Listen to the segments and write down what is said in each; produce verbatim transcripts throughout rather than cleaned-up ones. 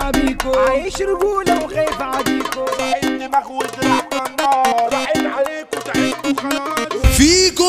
اتجمع بيكو، عايش رجولة وخايف عليكو، بعين دماغ وزرعت النار، راحت عليكوا تعبتوا خلاص. فيكو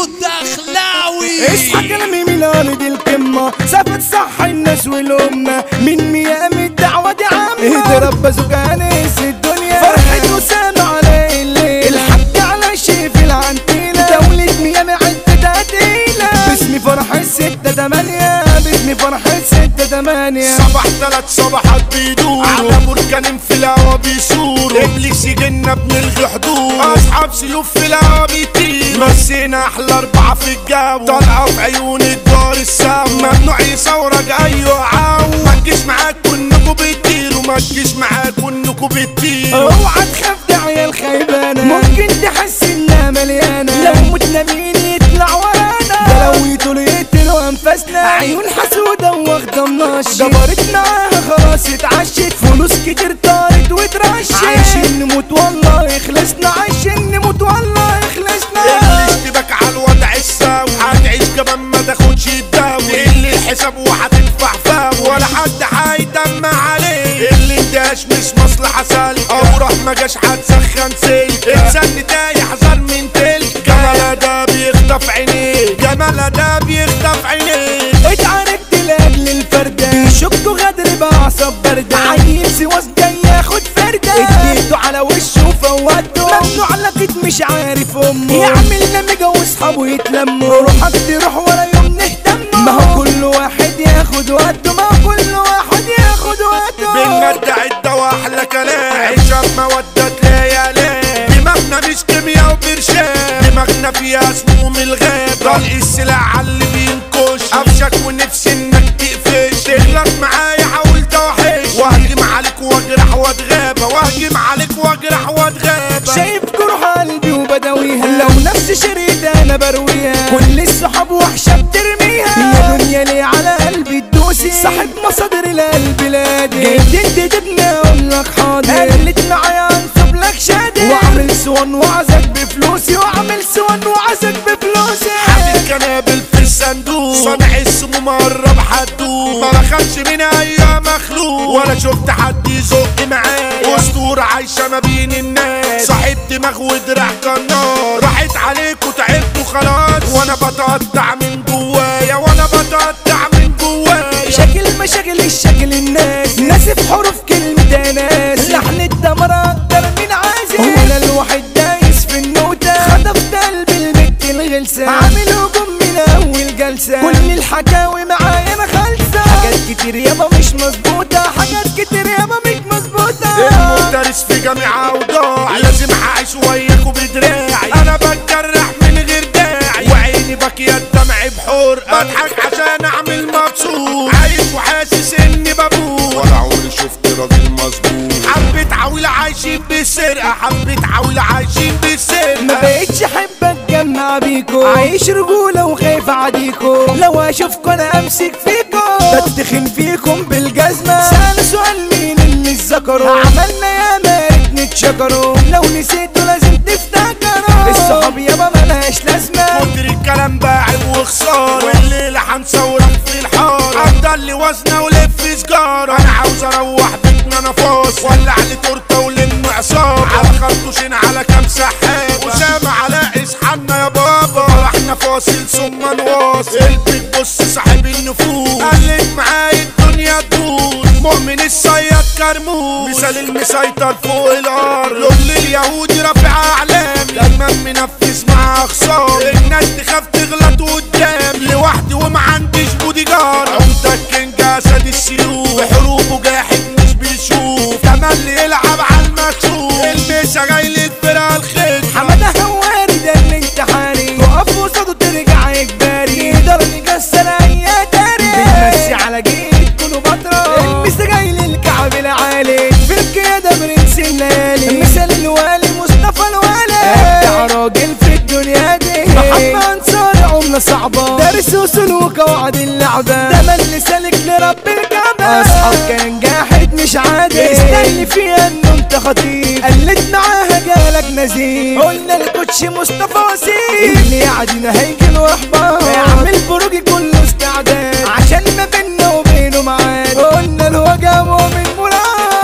الدخلاوي اصحى كلامي من ارض القمة، سافت صح الناس والامة، من ميام الدعوة دي عامة، اضرب بازوكا انس الدنيا، فرحة وسام على الليل، الحق على الشيف العنتيلة، دولة ميامي عدة قتيلة، باسمي فرح الستة تمانية، باسمي فرح الستة تمانية، صباح تلات صباحات بيدوروا على بركان في الهوا بيصوروا، ابليس يجينا بنلغي حضور، اصحاب سيوف في الهوا بيطيروا، مسينا احلى اربعة في الجو، طالعة في عيون الدار السما، ممنوع يصورك ايوه عاو، ما تجيش معاك كنكوا بتطيروا، ما تجيش معاك كنكوا بتطيروا، اوعى تخاف ده عيال خيبانة، ممكن تحس انها مليانة، لو متنا مين يطلع ورانا، ده لو يطول يقتلوا انفاسنا، عيون حسودة واخدة مناش، جبرت معاها خلاص اتعشت، فلوس كتير طارت واترشت، عايشين نموت والله خلصنا، عايشين نموت والله خلصنا، الاشتباك على الوضع الساوي، هتعيش كمان ما تاخدش الدواء، اللي الحساب وهتدفع فاو، ولا حد هيدمع عليه، اللي اندهاش مش مصلحة سالك، اوراح ما جاش هتسخن سلك، انسان تايه حذر من تلك، جمالها ده بيخطف عينيه، جمالها ده بيخطف عينيه، اتعاركت لاجل الفردة، شكوا غدر بعصب باردة، عيل سواس جاي ياخد فردة، اديته على وشه وفوته، ممنوع لقيت مش عارف امه، يعمل نمجة واصحابه يتلموا، روحك تروح ولا يوم نهتم، ما هو كل واحد ياخد وقته، ما هو كل واحد ياخد وقته، بالمادة عدة واحلى كلام، عيشة بمودة ليالي، دماغنا مش كيميا وبرشام، دماغنا فيها سموم الغاب، طلق السلاح عاللي بينكش، قفشك ونفسي انك تقفش، تغلط معايا حاول توحش، واهجم عليك واجرح واتغابى، واهجم عليك واجرح واتغابى، شايف جروح قلبي وبداويها، لو نفس شريدة انا برويها، كل الصحاب وحشة بترميها، يا دنيا ليه على قلبي تدوسي، صاحب مصادر القلب لادي، جيت تدبني اقول لك حاضر، قلت معايا انصب لك شادي، واعمل سوان وعزك بفلوسي، واعمل سوان وعزك بفلوسي، حامل كنابل في الصندوق، صانع السموم قرب حدوق، ما بخافش من اي مخلوق، ولا شفت حد يزق معايا، اسطورة عايشة ما بين الناس، صاحب دماغ ودراع كنار، راحت عليكوا تعبتوا خلاص، وانا بتقطع من جوايا، وانا بتقطع من جوايا، شكل مشاكل الشكل الناس، ناسف حروف كلمة ناس، لحن الدمر اكتر من عازف، وانا الواحد دايس في النوتة، خطفت قلب البت الغلسة، عامل هجوم من اول جلسة، كل الحكاوي معايا انا خالصة، حاجات كتير يابا مش مظبوطة، حاجات كتير يابا مش مظبوطة، المدرس في جامعة وضاع، لازم اعيش وياكوا بدراعي، انا بتجرح من غير داعي، وعيني باكية دمعي بحور، بضحك عشان اعمل مبسوط، عايش وحاسس اني بموت، ولا عمري شفت راجل مظبوط، حبة عويلة عايشين بالسرقة، حبة عويلة عايشين بالسرقة، ما بقتش احب اتجمع بيكو، عايش رجولة وخايف عديكو، لو اشوفكوا انا امسك فيكو، بدخن فيكم بالجزمة، سأل سؤال مين اللي اتذكروا، عملنا يا مارد نتشكروا، لو نسيتوا لازم تفتكروا، الصحاب يابا ملهاش لازمة، كتر الكلام باعب وخسارة، والليلة هنصورك في الحارة، عبدالي وزنة ولف سجارة، انا عاوز اروح بيتنا انا فاصل، ولع لي تورته ولم عصابة، على خرطوشين على كام سحاب، وسام على اصحابنا يا بابا، فرحنا فاصل ثم نواصل، البيت بص صاحب النفوس، قلت معايا الدنيا تدوس، مؤمن الصياد كرموس، مثال المسيطر فوق الارض، لغل اليهودي رافع اعلام، دايما منفذ مع اخصام، الناس تخاف تغلط قدام، لوحدي وما عنديش بودي جار، عمدك كينج اسد السيوف، بحروبه جاحد مش بيشوف، تملي يلعب على المكشوف، الميسا جاي للفرقة الخير، حمادة هواري ده الانتحاري، تقف قصاده ترجع اجباري، يقدر يكسر اي تاريخ، بنمسي على جيد كله بطرة، الميسا جاي للكعب العالي، في القيادة برنس الليالي، مثال الوالي مصطفى الوالي، ابدع راجل في الدنيا دي، محمد انصار عملة صعبة، دارس وصول وقواعد اللعبة، ده من سالك لرب الكعبة، اصحاب كان جاحد مش عادي، استني فيها انه انت خطير، قلت معاها جالك نزيل، قلنا الكوتش مصطفى وسيم، اللي يعدينا هيكل واحبار، اعمل بروجي كله استعداد، عشان ما بينا وبينه معاد، قلنا الوجه مؤمن مراد.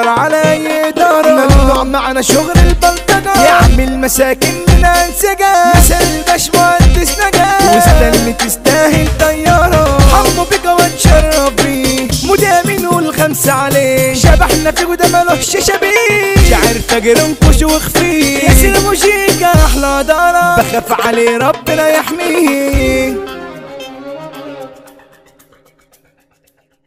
ندور على اي اداره. ممنوع معنا شغل البلطجه يعمل مساكن من انسجه. مثل الباشمهندس نجاة واستنى تستاهل طياره. حمو بيكا واتشرف بيه مدامن والخمسه عليه. شبحنا في جوده ملوش شبيه. شاعر فاجر انكش وخفيه. ياسر موشيكا احلى دارة بخاف عليه ربنا يحميه.